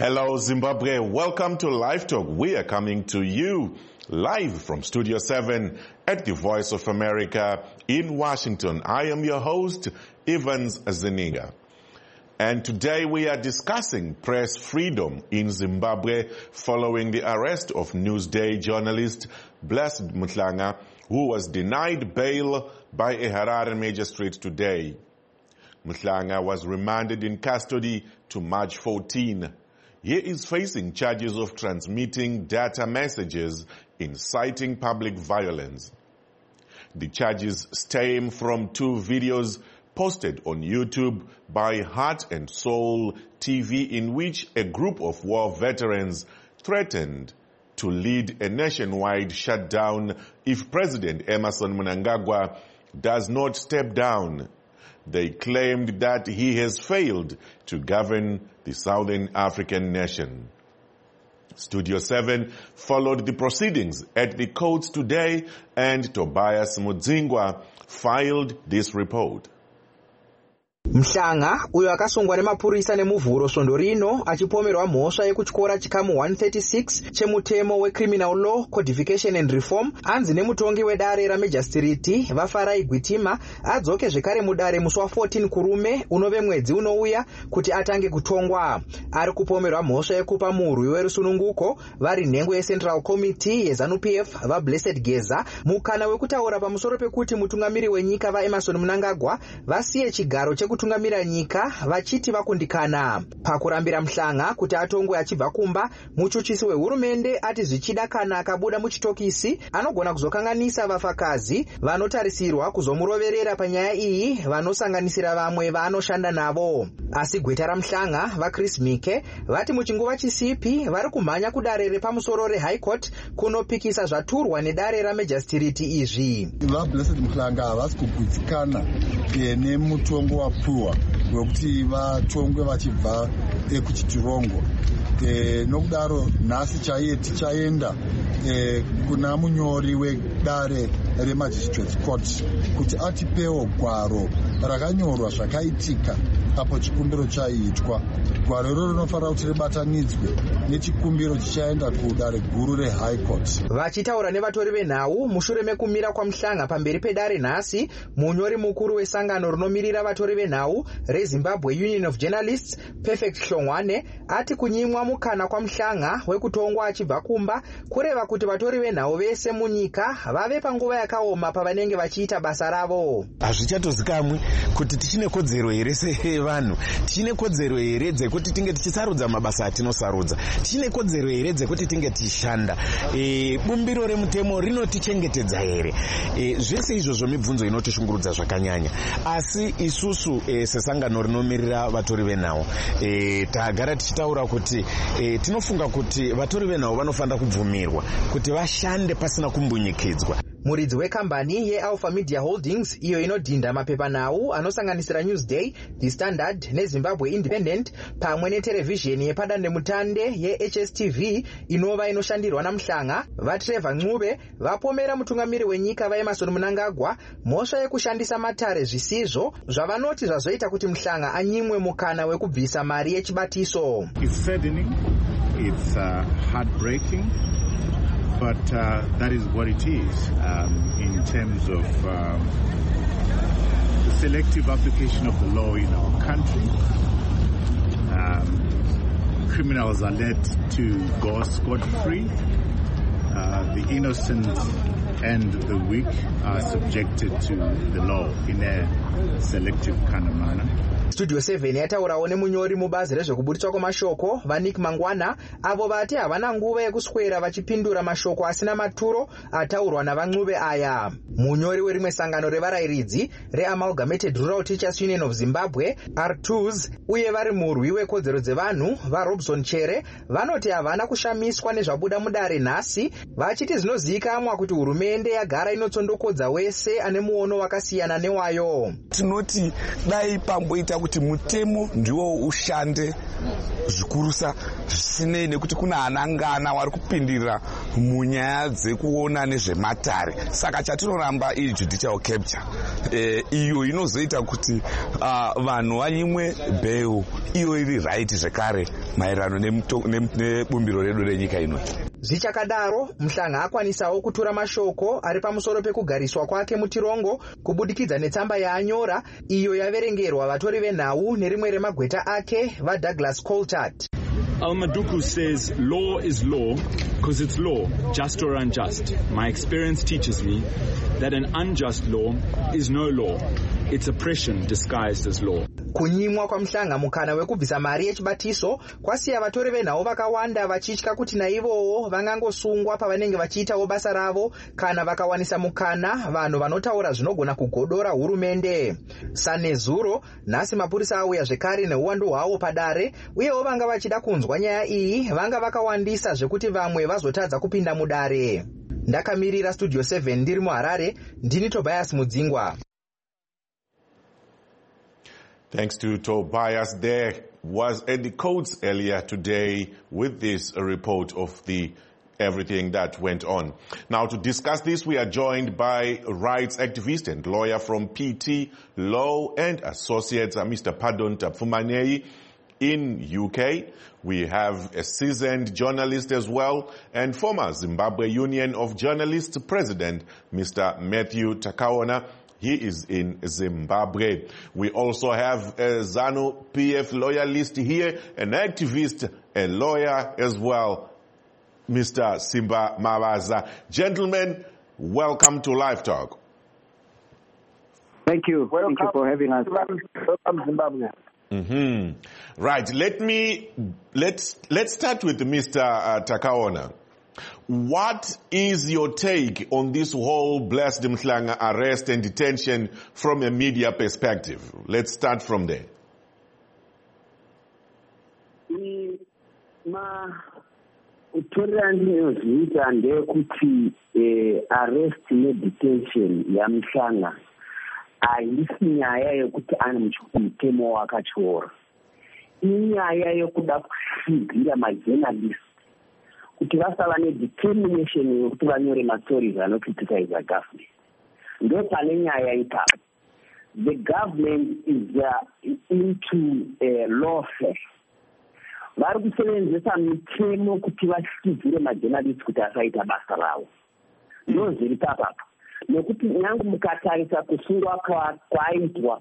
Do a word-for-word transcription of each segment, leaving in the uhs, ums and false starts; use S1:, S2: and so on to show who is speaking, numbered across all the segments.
S1: Hello, Zimbabwe. Welcome to Live Talk. We are coming to you live from Studio seven at the Voice of America in Washington. I am your host, Evans Zuniga. And today we are discussing press freedom in Zimbabwe following the arrest of Newsday journalist Blessed Mhlanga, who was denied bail by a Harare magistrate today. Mhlanga was remanded in custody to March fourteenth. He is facing charges of transmitting data messages inciting public violence. The charges stem from two videos posted on YouTube by Heart and Soul T V in which a group of war veterans threatened to lead a nationwide shutdown if President Emmerson Mnangagwa does not step down. They claimed that he has failed to govern the Southern African nation. Studio seven followed the proceedings at the courts today, and Tobias Mudzingwa filed this report.
S2: Mhlanga uyo akasungwa nemapurisa nemuvhuro svondo rino achipomerwa mhosva yekutyora chikamu one thirty-six chemutemo wecriminal law codification and reform anzi nemutongi wedare ramajistiriti Vafarai Gwitima adzoke zvekare mudare musi wa fourteen kurume unove mwedzi unouya kuti atange kutongwa. Ari kupomerwa mhosva yekupa murwi werusununguko vari nhengo yeCentral Committee yeZANU-P F vaBlessed Geza mukana wekutaura pamusoro pekuti mutungamiri wenyika vaEmmerson Mnangagwa vasiye chigaro cheku kutungamira nyika vachiti vakundikana. Pakurambira Mhlanga kuti atongwe achibva kumba, muchuchisi wehurumende ati zvichida kana akabuda muchitokisi anogona kuzokanganisa vafakazi vanotarisirwa kuzomuroverera panyaya iyi vanosanganisira vamwe vaanoshanda navo. Asi gweta raMhlanga vaChris Mike vati muchinguva chisipi vari kumhanya kudare repamusoro reHigh Court kunopikisa zvaturwa nedare ramajistiriti izvi.
S3: VaBlessed Mhlanga havasi kugutsikana nemutongo wa puwa wekuti vatongwe vachibva ekuchitirongo. E, nokudaro nhasi chaiye tichaenda e, kuna munyori wedare remagistrates court kuti atipewo gwaro rakanyorwa zvakaitika apo chikumbiro chaiitwa. Gwaro iroro rinofanira kuti ribatanidzwe nechikumbiro chichaenda kudare guru reHigh Court.
S2: Vachitaura nevatori venhau mushure mekumira kwaMhlanga pamberi pedare nhasi, munyori mukuru wesangano rinomirira vatori venhau reZimbabwe Union of Journalists Perfect Hlongwane ati kunyimwa mukana kwaMhlanga wekutongwa achibva kumba kureva kuti vatori venhau vese munyika vave panguva yakaoma pavanenge vachiita basa ravo.
S4: Hazvichatozikamwi kuti tichine kodzero here sevanhu, tichine kodzero here dzekuti tinge tichisarudza mabasa atinosarudza, tichine kodzero here dzekuti tinge tichishanda. E, bumbiro remutemo rinotichengetedza here? E, zvese izvozvo mibvunzo inotishungurudza zvakanyanya. Asi isusu e, sesangano rinomirira vatori venhau e, tagara tichitaura kuti e, tinofunga kuti vatori venhau vanofanira kubvumirwa kuti vashande pasina kumbunyikidzwa.
S2: Muridzi wekambani yeAlpha Media Holdings iyo inodhinda mapepanhau anosanganisira Newsday, The Standard neZimbabwe Independent pamwe neterevhizheni yepadandemutande yeH S T V inova inoshandirwa naMhlanga, vaTrevor Ncube vapomera mutungamiri wenyika vaEmmerson Mnangagwa mhosva yekushandisa matare zvisizvo zvavanoti zvazoita kuti Mhlanga anyimwe mukana wekubvisa mari yechibatiso.
S5: It's saddening, it's uh, heartbreaking. But uh, that is what it is um, in terms of um, the selective application of the law in our country. Um, criminals are let to go scot-free. Uh, the innocent and the weak are subjected to the law in a selective kind of manner.
S2: Studio seven yataurawo nemunyori mubazi rezvekuburitswa kwamashoko vaNick Mangwana avo vati havana nguva yekuswera vachipindura mashoko asina maturo ataurwa navaNcube aya. Munyori werimwe sangano revarayiridzi reAmalgamated Rural Teachers Union of Zimbabwe R two s uye vari murwi wekodzero dzevanhu vaRobson Chere vanoti havana kushamiswa nezvabuda mudare nhasi, vachiti zvinozivikanwa kuti hurumende yagara inotsondokodza wese ane muono wakasiyana newayo.
S6: Tinoti dai pamboita kuti mutemo ndiwo ushande zvikurusa zvisinei nekuti kuna anangana wari kupindira munyaya dzekuona nezvematare. Saka chatinoramba iri judicial capture e, iyo inozoita kuti uh, vanhu vanyimwe bheu iyo iri right zvekare maererano nebumbiro redu renyika ino.
S2: Zvichakadaro, Mhlanga akwanisawo kutura mashoko ari pamusoro pekugariswa kwake mutirongo kubudikidza netsamba yaanyora iyo yaverengerwa vatori venhau nerimwe remagweta ake vaDouglas Coltart.
S7: Al-Maduku says law is law because it's law, just or unjust. My experience teaches me that an unjust law is no law. It's oppression disguised as law.
S2: Kunyimwa kwa Mhlanga mukana wekubvisa mari yechibatiso kwasiya vatori venhau vakawanda vachitya kuti naivowo vangangosungwa pavanenge vachiitawo basa ravo kana vakawanisa mukana vanhu vanotaura zvinogona kugodora hurumende. Sanezuro, nhasi mapurisa auya zvekare neuwandu hwavo padare, uyewo vanga vachida kunzwa nyaya iyi vanga vakawandisa zvekuti vamwe vazotadza kupinda mudare. Ndakamirira Studio seven ndiri muHarare, ndini Tobias Mudzingwa.
S1: Thanks to Tobias. There was Eddie Coates earlier today with this report of the everything that went on. Now, to discuss this, we are joined by rights activist and lawyer from P T Law and Associates, Mister Pardon Tapfumanei in U K. We have a seasoned journalist as well and former Zimbabwe Union of Journalists President, Mister Matthew Takaona. He is in Zimbabwe. We also have a ZANU P F loyalist here, an activist, a lawyer as well, Mister Simba Mabaza. Gentlemen, welcome to Live Talk.
S8: Thank you.
S9: Welcome.
S8: Thank you for having us.
S9: Welcome, Zimbabwe.
S1: Mm-hmm. Right. Let me let's let's start with Mister Uh, Takaona. What is your take on this whole Blessed Mhlanga arrest and detention from a media perspective? Let's start from there.
S8: Ma utorera ndinozviita ndeyekuti arrest nedetention yaMhlanga haisi nyaya yekuti ane mutemo wakatyora. Inyaya yokuda kusvigira majournalist kuti vasava nedetermination yokuti vanyore mastories anocriticize government. Ndo pane nyaya ipapo. The government is uh, into uh, lawfare. Vari kusevenzesa mitemo kuti vasvidzire majournalist kuti asaita basa ravo. Ndo zviri papapo. Nekuti nyange mukatarisa kusungwa kwaitwa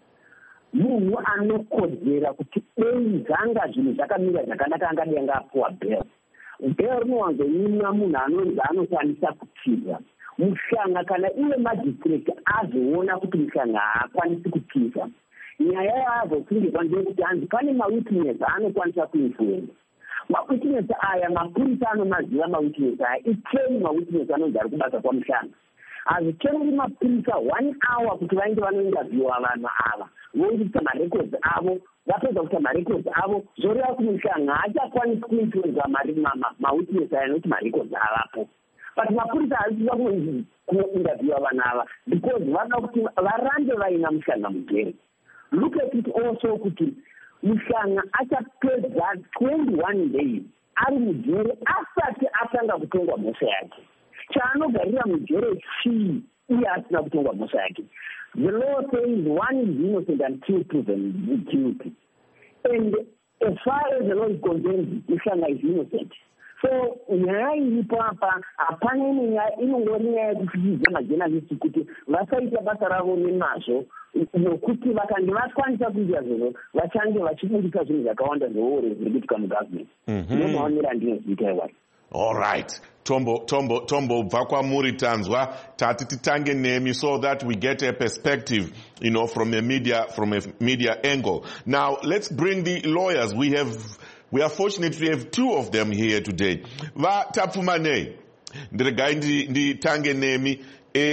S8: munhu anokodzera kuti dei zvanga zvinhu zvakamira zvakanaka angadai angapuwa bail. Bail rinowanzonyimwa munhu anonzi anokwanisa kupinda. Mhlanga kana iye magistrate azoona kuti Mhlanga haakwanisi kupinda, nyaya yaazosungirwa ndeyekuti hanzi pane mawitness aanokwanisa kuinfluence. Mawitness aya mapurisa anomaziva mawitness aya. Iteni mawitness anonzi ari kubasa kwaMhlanga. Hazvitoreri mapurisa one hour kuti vainge vanointerviewa vanhu ava voita marecords avo, vapedza kuita marecords avo zvoreva kuti Mhlanga haachakwanisi kuinfluenza mawitness aya nokuti marecords avapo. But mapurisa hazvisisa kuinterviewa vanhu ava because vada kuti varambe vaina Mhlanga mugere. Look at it also kuti Mhlanga achapedza twenty-one days ari mugere asati atanga kutongwa mhosva yake. Chaanogarira mujere chii iye asina kutongwa mhosva yake. The law says one is innocent until proven guilty. And as far as the law is concerned, Mhlanga is innocent. So nyaya iripo apa hapana imwe nyaya inongori nyaya yekufizidza majournalist kuti vasaita basa ravo nemazvo nokuti vakange vakwanisa kuita zvozvo vachange vachibudisa zvinhu zvakawanda zvoore zviri kuitika mugovernment. Ndomaonera andinozviita iwai.
S1: All right. Tombo, Tombo, Tombo, Vakwa Muri Tanzwa, Tati Titange Nemi, so that we get a perspective, you know, from a media, from a media angle. Now, let's bring the lawyers. We have, we are fortunate to have two of them here today. Va Tapfumanei, the guy in the Tange Nemi,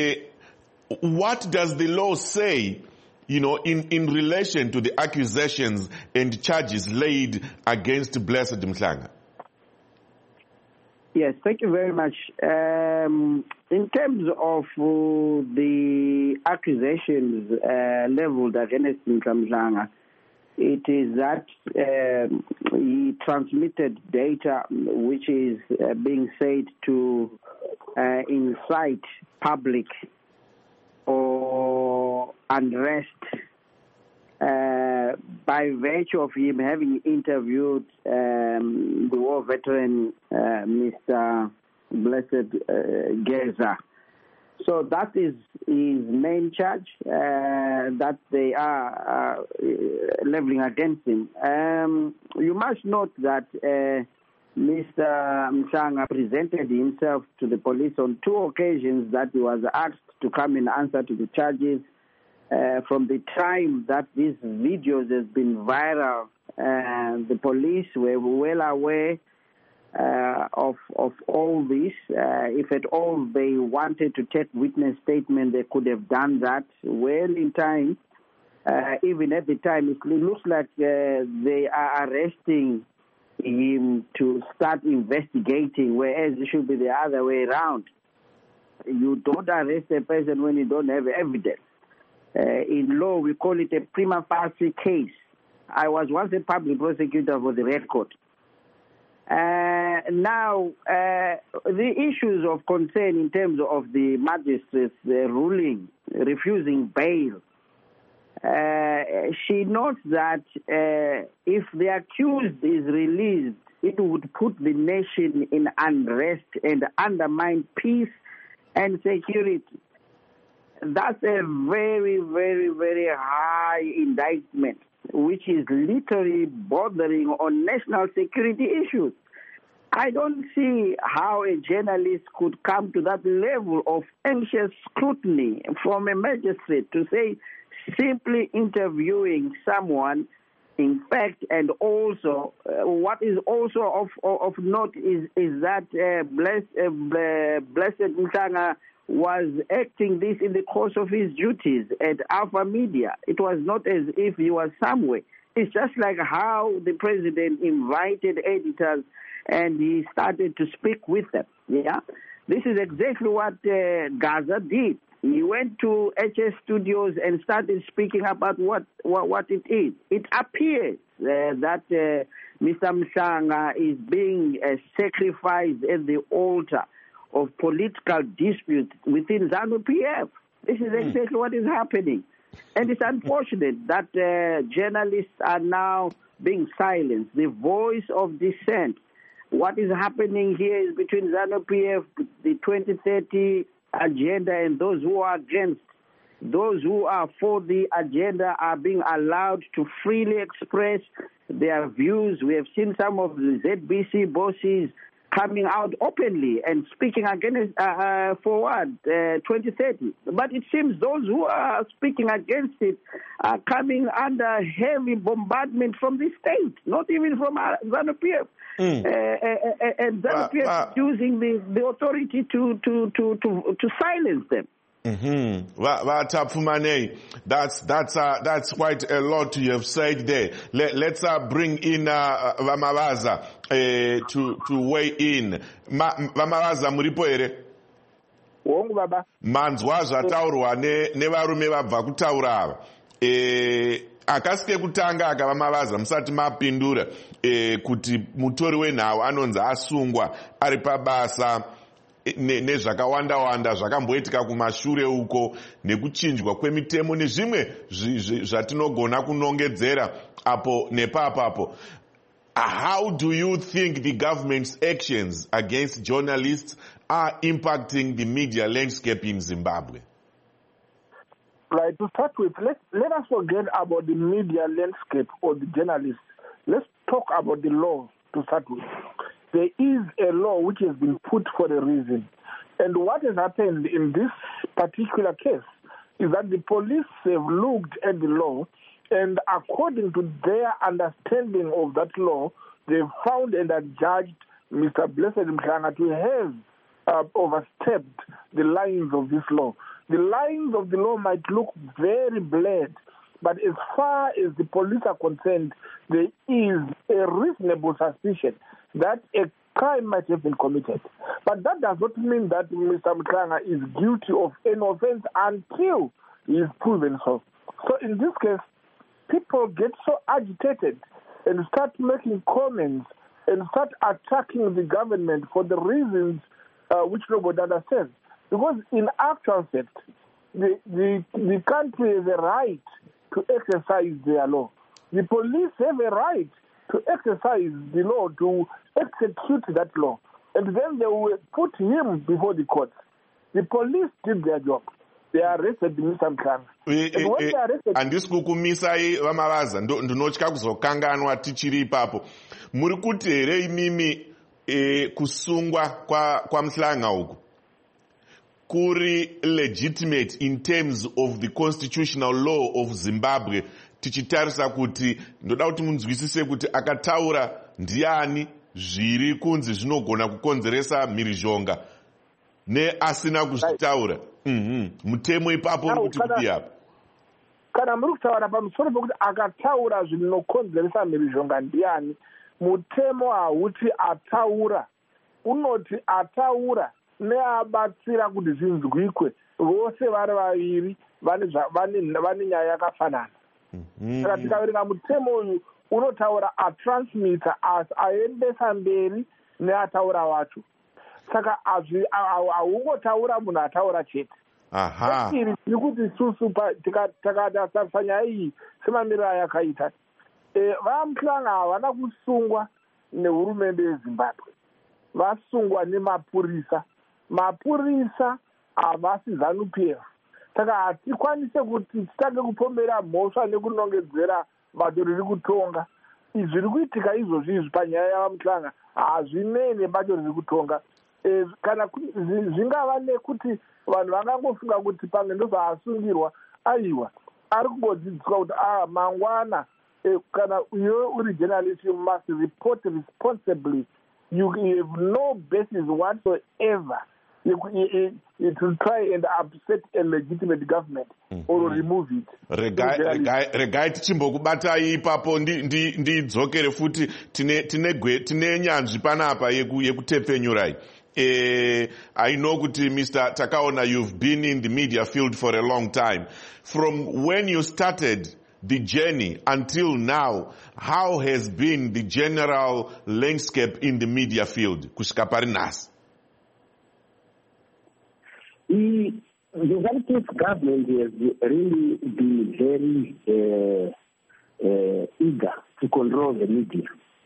S1: what does the law say, you know, in, in relation to the accusations and charges laid against Blessed Mhlanga?
S8: Yes, thank you very much. Um, in terms of uh, the accusations uh, leveled against Mhlanga, it is that um, he transmitted data which is uh, being said to uh, incite public or unrest uh, by virtue of him having interviewed um, the war veteran, uh, Mister Blessed uh, Geza. So that is his main charge uh, that they are uh, leveling against him. Um, you must note that uh, Mister Mhlanga presented himself to the police on two occasions that he was asked to come and answer to the charges. Uh, from the time that these videos has been viral, uh, the police were well aware uh, of of all this. Uh, if at all they wanted to take witness statement, they could have done that well in time. Uh, even at the time, it looks like uh, they are arresting him to start investigating, whereas it should be the other way around. You don't arrest a person when you don't have evidence. Uh, in law, we call it a prima facie case. I was once a public prosecutor for the record. Uh, now, uh, the issues of concern in terms of the magistrate's uh, ruling, refusing bail, uh, she notes that uh, if the accused is released, it would put the nation in unrest and undermine peace and security. That's a very, very, very high indictment, which is literally bordering on national security issues. I don't see how a journalist could come to that level of anxious scrutiny from a magistrate to say simply interviewing someone. In fact, and also, uh, what is also of, of, of note is, is that uh, blessed, uh, Blessed Mhlanga was acting this in the course of his duties at Alpha Media. It was not as if he was somewhere. It's just like how the president invited editors and he started to speak with them. Yeah, this is exactly what uh, Gaza did. He went to H S Studios and started speaking about what what, what it is. It appears uh, that uh, Mister Mhlanga is being uh, sacrificed at the altar of political disputes within ZANU P F. This is exactly what is happening. And it's unfortunate that uh, journalists are now being silenced. The voice of dissent. What is happening here is between ZANU P F, the twenty thirty agenda, and those who are against. Those who are for the agenda are being allowed to freely express their views. We have seen some of the Z B C bosses coming out openly and speaking against uh, uh, for what uh, twenty thirty. But it seems those who are speaking against it are coming under heavy bombardment from the state, not even from uh, ZANU P F. Mm. Uh, uh, uh, and ZANU P F uh, uh, is using the, the authority to, to, to, to, to silence them.
S1: Mm-hmm. That's that's uh, that's quite a lot you have said there. Let, let's uh, bring in uh, Vamavaza uh, to to weigh in. Ma, Vamavaza muripo ere?
S9: Wongu baba.
S1: Manzwa zvataurwa ne nevarume vabva kutaura ava. Eh akasike kutanga akavamavaza musati mapindura eh kuti mutori wenhau anonzi asungwa ari pabasa nezvakawanda wanda zvakamboitika kumashure uko nekuchinjwa kwemitemo nezvimwe zvatinogona kunongedzera apo nepapapo. How do you think the government's actions against journalists are impacting the media landscape in Zimbabwe?
S9: Right, to start with, let, let us forget about the media landscape or the journalists. Let's talk about the law to start with. There is a law which has been put for a reason. And what has happened in this particular case is that the police have looked at the law, and according to their understanding of that law, they've found and adjudged Mister Blessed Mhlanga to have uh, overstepped the lines of this law. The lines of the law might look very blurred, but as far as the police are concerned, there is a reasonable suspicion that a crime might have been committed. But that does not mean that Mister Mhlanga is guilty of any offense until he is proven so. So in this case, people get so agitated and start making comments and start attacking the government for the reasons uh, which nobody understands. Because in actual fact, the, the, the country has a right to exercise their law. The police have a right to exercise the law, to execute that law. And then they will put him before the courts. The police did their job. They arrested Mister Mkanga.
S1: Handisi kukumisai vamavaza ndinotya kuzokanganwa tichiri ipapo. Muri kuti here imimi e, kusungwa kwa, kwa Mhlanga uku kuri legitimate in terms of the constitutional law of Zimbabwe, tichitarisa kuti ndoda kuti munzwisise kuti akataura ndiani, zviri kunzi zvinogona kukonzeresa mhirizhonga ne asina kuzvitaura. Mhm. Mutemo ipapo uri kuti kudi apo.
S9: Kana muri kutaura pamusoro pokuti akataura zvinokonzeresa mhirizhonga ndiani, mutemo hauti ataura, unoti ataura neabatsira kuti zvinzwikwe, vose vari vaviri vane nyaya yakafanana. Saka tikaverenga mutemo uyu unotaura atransmitter aendesa mberi neataura wacho. Saka haungotaura munhu ataura chete.
S1: Aha.
S9: Iri tiri kuti isusu takatarisa nyaya iyi semamiriro ayakaita. VaMhlanga havana kusungwa nehurumende yeZimbabwe, vasungwa nemapurisa. Mapurisa havasi ZANU-P F. Saka hatikwanise kuti titange kupomera mhosva nekunongedzera bato riri kutonga. Zviri kuitika izvozvi izvi panyaya yavaMhlanga hazvinei nebato riri kutonga. E, kana zvingava nekuti vanhu vangangofunga kuti pamwe ndozvaasungirwa, aiwa ari kungodzidziswa kuti ah, mangwana e, kana iwe uri journalist you must report responsibly. You have no basis whatsoever to try and upset a legitimate government mm-hmm. or remove it.
S1: Regai tichimbokubatai ipapo ndidzokere futi tine nyanzvi panapa yekutepfenyurai. Uh, I know kuti Mister Takaona, you've been in the media field for a long time. From when you started the journey until now, how has been the general landscape in the media field? Kushikaparinas.
S8: The Zambia government has really been very uh, uh, eager to control the media.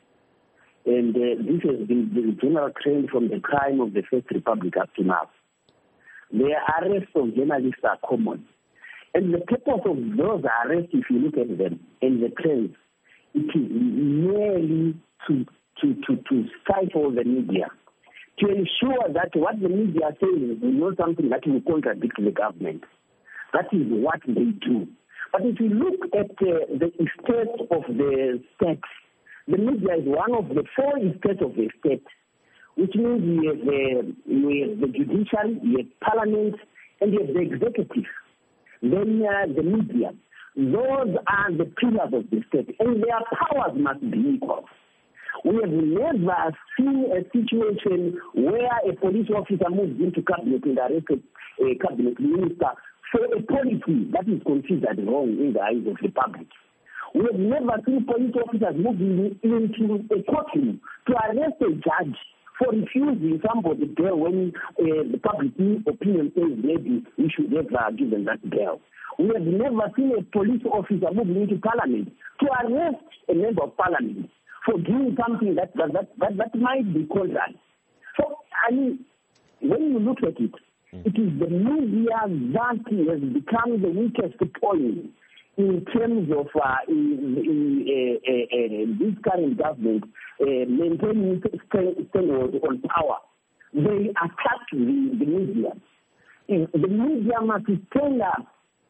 S8: And uh, this has been the general trend from the time of the First Republic up to now. The arrests of journalists are common. And the purpose of those arrests, if you look at them and the trends, it is merely to, to, to, to stifle the media, to ensure that what the media says is not something that will contradict the government. That is what they do. But if you look at uh, the state of the state, the media is one of the four estates of the state, which means we have, uh, we have the judiciary, we have parliament, and we have the executive. Then uh, the media. Those are the pillars of the state, and their powers must be equal. We have never seen a situation where a police officer moves into cabinet and arrests a cabinet minister for a policy that is considered wrong in the eyes of the public. We have never seen police officers moving into a courtroom to arrest a judge for refusing somebody bail when uh, the public opinion says maybe we should have uh, given that bail. We have never seen a police officer moving into parliament to arrest a member of parliament for doing something that that, that, that, that might be contrary. So, I mean, when you look at it, it is the media that has become the weakest point in terms of uh, in, in, uh, uh, uh, this current government uh, maintaining stranglehold on power. They attack the, the media. The media must stand up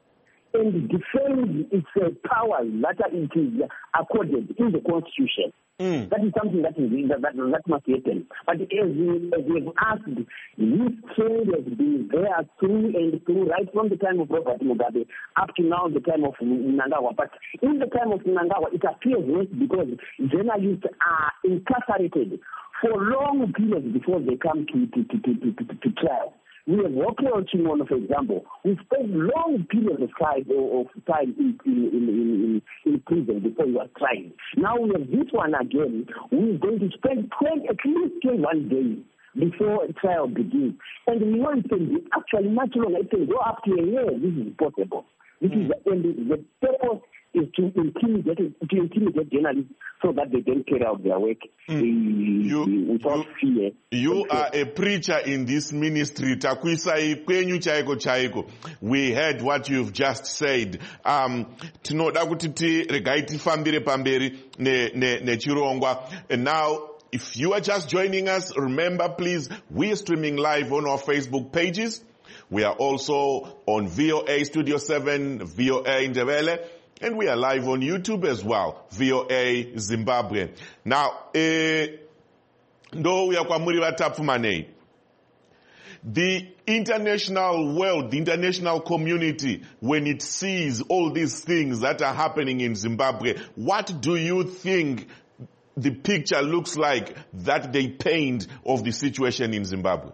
S8: and defend its uh, powers that it is accorded in the Constitution. Mm. That is something that, is, that, that, that must happen. But as we, as we have asked, this trend has been there through and through, right from the time of Robert Mugabe up to now, the time of Mnangagwa. But in the time of Mnangagwa, it appears worse because journalists are incarcerated for long periods before they come to, to, to, to, to, to, to trial. We have Wokelo Chimono, for example, who spent long periods of time, of time in, in, in, in, in prison before he was tried. Now we have this one again, who is going to spend twenty, at least twenty-one days before a trial begins. And we want to be actually much longer. It can go up to a year. This is possible. This mm. is the, and the, the purpose is to intimidate to intimidate journalists so that they don't carry out their work mm.
S1: you,
S8: without you, fear.
S1: You are a preacher in this ministry. Takuisai kwenyu chaiko chaiko. We heard what you've just said. Um, tinoda kuti regai tifambire pamberi ne ne ne chirongwa. And now, if you are just joining us, remember, please, we are streaming live on our Facebook pages. We are also on V O A Studio seven, V O A Ndebele, and we are live on YouTube as well, V O A Zimbabwe. Now, eh, ndo we are kwa muri vatapfumanei. The international world, the international community, when it sees all these things that are happening in Zimbabwe, what do you think the picture looks like that they paint of the situation in Zimbabwe?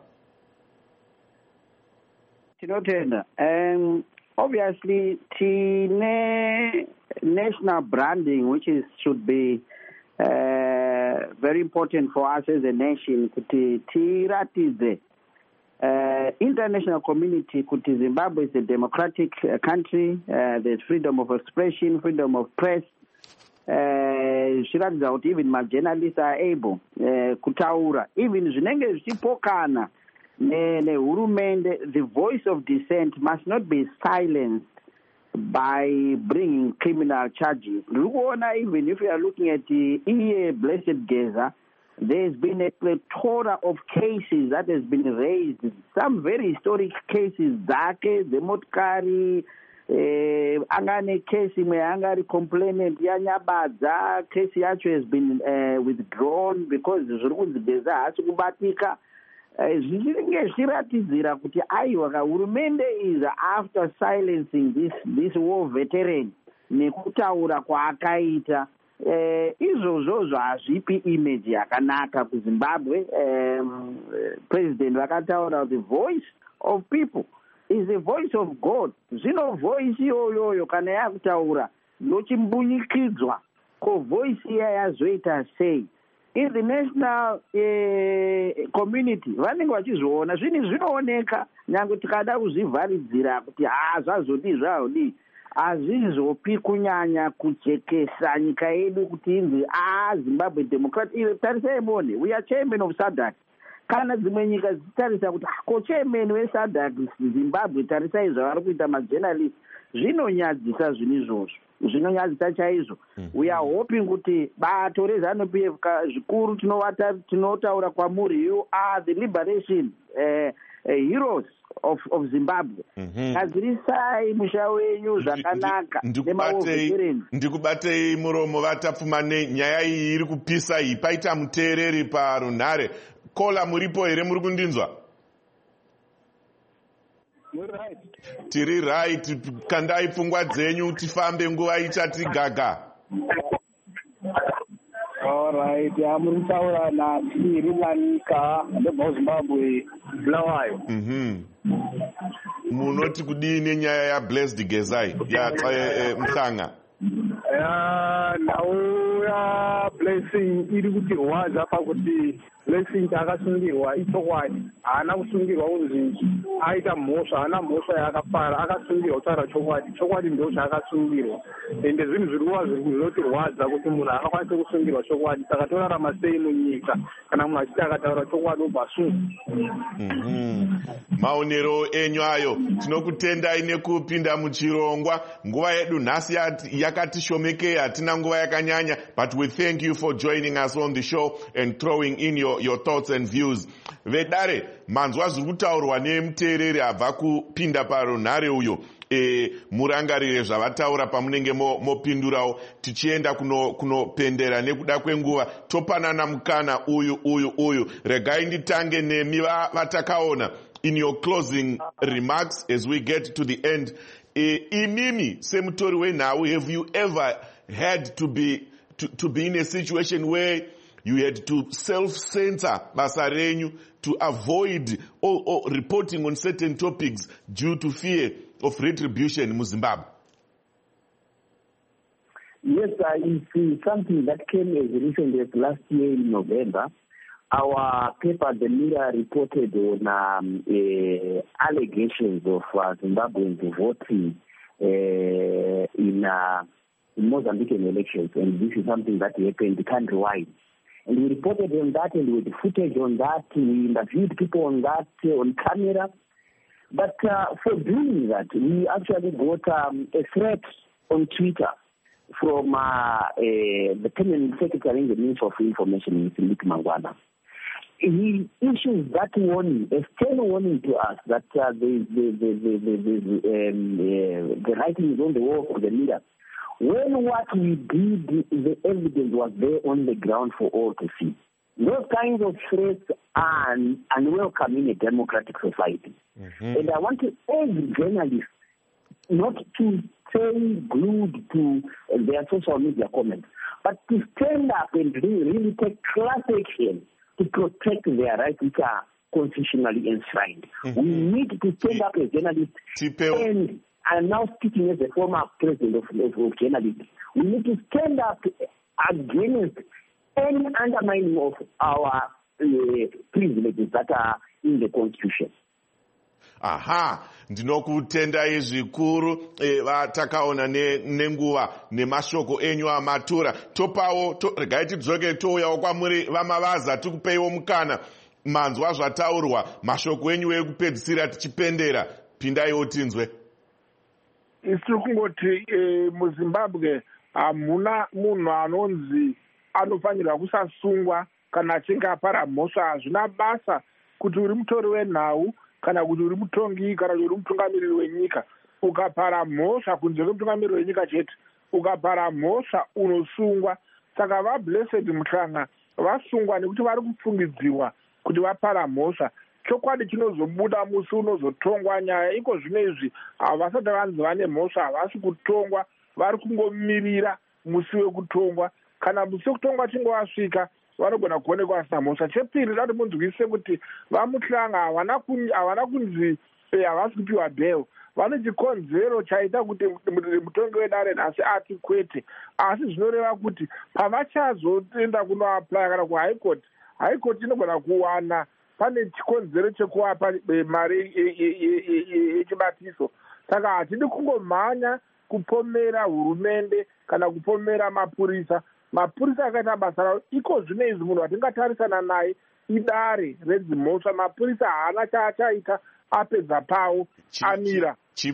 S10: Tinotenda. Um, obviously, tine national branding, which is should be uh, very important for us as a nation, kuti tiratize uh, international community, kuti Zimbabwe is a democratic uh, country. Uh, there's freedom of expression, freedom of press. Zviratidza kuti even majournalists are able uh, kutaura even zvinenge zvichipokana nehurumende. The voice of dissent must not be silenced by bringing criminal charges. Even if you are looking at the E A Blessed Geza, there's been a plethora of cases that has been raised, some very historic cases, Zake, the Motkari, Uh, angane case imwe angari complainant yanyabadza case yacho has been uh, withdrawn because zviri kunzigeza hasi kubatika. Zvichinge zviratidzira kuti aiwa hurumende is after silencing this this war veteran nekutaura kwaakaita izvozvozvo hazvipi image yakanaka kuZimbabwe. Um, president vakataura the voice of people is the voice of God. Zvino voice iyoyoyo kana yakutaura yochimbunyikidzwa ko voice iya yazoita sei in the national uh, community vanenge vachizviona zvinhu zvinooneka nyange tikada kuzvivharidzira kuti ha zvazodii zvazodii hazvizopi kunyanya kujekesa nyika yedu kuti inzi a Zimbabwe Democratic. Tarisai mone, we are chairman of SADC. Kana dzimwe nyika dzichitarisa kuti ko chairman weSADC Zimbabwe, tarisai zvavari kuita majournalist, zvinonyadzisa zvinhu izvozvo, zvinonyadzisa chaizvo. We are hoping kuti bato reZANU-P F zvikuru tinotaura kwamuri, you are the liberation uh, uh, heroes of, of Zimbabwe. Kadzirisai musha wenyu zvakanaka nemaovetereni.
S1: Ndikubatei muromo vatapfumane, nyaya iyi iri kupisa iyi, paita muteereri parunhare. Kola muripo here, muri kundinzwa?
S9: Right.
S1: Tiri right, kandai pfungwa dzenyu tifambe nguva ichati gaga.
S9: All right, muri kutaura naTiri Lanika ndebva Zimbabwe Bulawayo.
S1: Mhm. Munoti kudii nenyaya yaBlessed Gezai ya Mhlanga?
S9: Ya nawo ya Blessing iri kuti rwadza pakuti Blessing akasungirwa ichokwadi, haana kusungirwa kunzi aita mhosva, haana mhosva yaakafara, akasungirwa kutaura chokwadi. Chokwadi ndo zvaakasungirwa, ende zvinhu zviri kuva zviri kuzotirwadza kuti munhu akakwanisa kusungirwa chokwadi. Saka torarama sei munyika kana munhu achiti akataura chokwadi obva asungwa?
S1: Maonero enyu ayo, tinokutendai nekupinda muchirongwa. Nguva yedu nhasi yakati shomekei, hatina nguva yakanyanya, but we thank you for joining us on the show and throwing in your, your thoughts and views. Vedare, manzwa zviri kutaurwa nemuteereri abva kupinda parunhare uyo. E, murangarire zvavataura pamunenge mopindurawo mo tichienda kunopendera kuno nekuda kwenguva. Topanana mukana uyu uyu uyu. Regai nditange nemi vatakaona. In your closing remarks as we get to the end, e, inimi semutori wenhau, have you ever had to be to, to be in a situation where you had to self-censor basa renyu to avoid or, or reporting on certain topics due to fear of retribution in Zimbabwe?
S8: Yes, uh, it's something that came as recently as last year in November. Our paper, The Mirror, reported on um, uh, allegations of uh, Zimbabweans voting uh, in, uh, in Mozambican elections, and this is something that happened countrywide. And we reported on that, and with footage on that, we interviewed people on that uh, on camera. But uh, for doing that, we actually got um, a threat on Twitter from uh, uh, the permanent secretary in the Ministry of Information, Philip Mangwana. He issues that warning, a stern warning to us that uh, the, the, the, the, the, the, um, uh, the writing is on the wall for the leader. When what we did, the evidence was there on the ground for all to see. Those kinds of threats are unwelcome in a democratic society. Mm-hmm. And I want to urge journalists not to stay glued to their social media comments, but to stand up and really, really take class action to protect their rights, which are constitutionally enshrined. Mm-hmm. We need to stand up as journalists. And I'm now speaking as a former president of, of, of journalism. We need to stand up against any undermining of our uh, privileges that are in the Constitution.
S1: Aha, ndinokutendai zvikuru vatakaona nenguva nemashoko enyu amatura. Topawo regai tidzoke touyawo kwamuri vamavaza tikupeiwo mukana manzwa zvataurwa mashoko enyu ekupedzisira tichipendera. Pindaiwo tinzwe.
S9: Isiri kungoti muZimbabwe hamuna munhu anonzi anofanirwa kusasungwa kana achinge apara mhosva. Hazvina basa kuti uri mutori wenhau kana kuti uri mutongi kana kuti uri mutungamiriri wenyika. Ukapara mhosva kunze kwemutungamiriri wenyika chete, ukapara mhosva unosungwa. Saka vaBlessed Muhlanga vasungwa nekuti vari kufungidziwa kuti vapara mhosva. Chokwadi chinozobuda musi unozotongwa nyaya iko zvino izvi havasati vanzi vane mhosva, havasi kutongwa, vari kungomirira musi wekutongwa. Kana musi wekutongwa chinge wasvika vanogona kuonekwa vasina mhosva. Chepiri dati munzwise kuti vaMuhlanga havana kunzi havasi kupiwa bheo. Vane chikonzero chaita kuti mutongi wedare nhasi ati kwete, asi zvinoreva kuti pavachazoenda kunoaplya kana kuhigh court, high court inogona kuwana pane chikonzero chekuvapa mari yechibatiso. Saka hatidi kungomhanya kupomera hurumende kana kupomera mapurisa. Mapurisa akaita basa ravo. Iko zvino izvi munhu watingatarisana naye idare redzimhosva. Mapurisa haana chaachaita apedza pawo amira.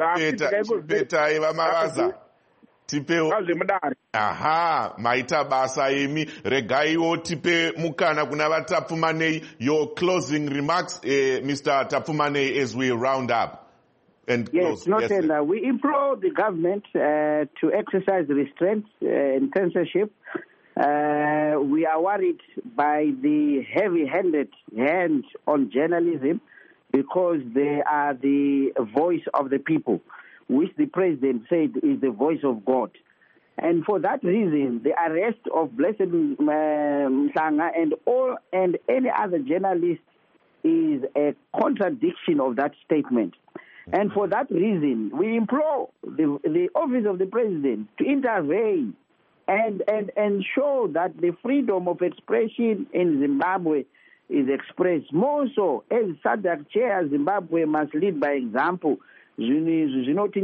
S1: Chipetai vamavaza. Tipewo. Aha, maita basa emi. Regaiwo tipe mukana kuna vaTapfumanei. Your closing remarks, uh, Mister Tapfumanei, as we round up. And
S10: yes,
S1: close.
S10: Not
S1: Yes,
S10: uh, we implore the government uh, to exercise restraint uh, and censorship. Uh, we are worried by the heavy-handed hand on journalism because they are the voice of the people, which the president said is the voice of God. And for that reason, the arrest of Blessed Mhlanga and all and any other journalist is a contradiction of that statement. And for that reason, we implore the, the office of the president to intervene and, and ensure that the freedom of expression in Zimbabwe is expressed. More so, as SADC chair, Zimbabwe must lead by example. Even on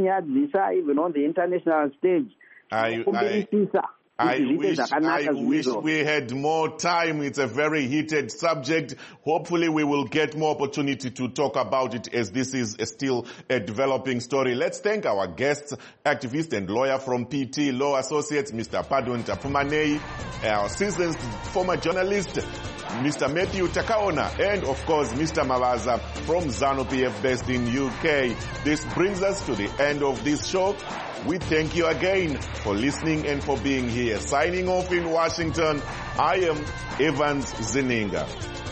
S10: the international stage.
S1: I, I, I wish, I wish we had more time. It's a very heated subject. Hopefully we will get more opportunity to talk about it as this is a still a developing story. Let's thank our guests, activist and lawyer from P T Law Associates, Mister Pardon Tapfumanei, our seasoned former journalist, Mister Matthew Takaona, and of course Mister Mavaza from ZANU-P F based in U K. This brings us to the end of this show. We thank you again for listening and for being here. Signing off in Washington, I am Evans Zininga.